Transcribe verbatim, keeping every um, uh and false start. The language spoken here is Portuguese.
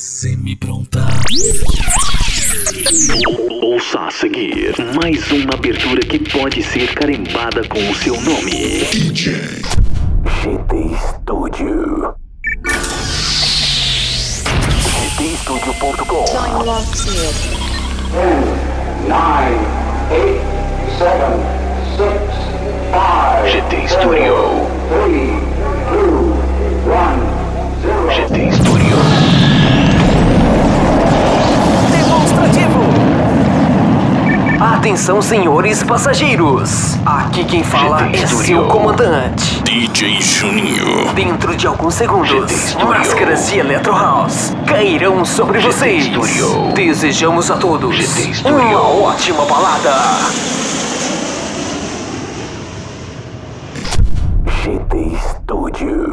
semi-pronta. Ouça a seguir mais uma abertura que pode ser carimbada com o seu nome. D J G T Studio. G T Studio ponto com. Time locks here. ten, nine, eight, seven, six, five, G T Studio. three, two, one, zero. G T Studio. Demonstrativo. Atenção, senhores passageiros. Aqui quem fala G T é Studio. seu comandante. D J Juninho. Dentro de alguns G T segundos, Studio. máscaras de Electro House cairão sobre G T vocês. Studio. Desejamos a todos G T Studio. uma ótima balada. G T Studio.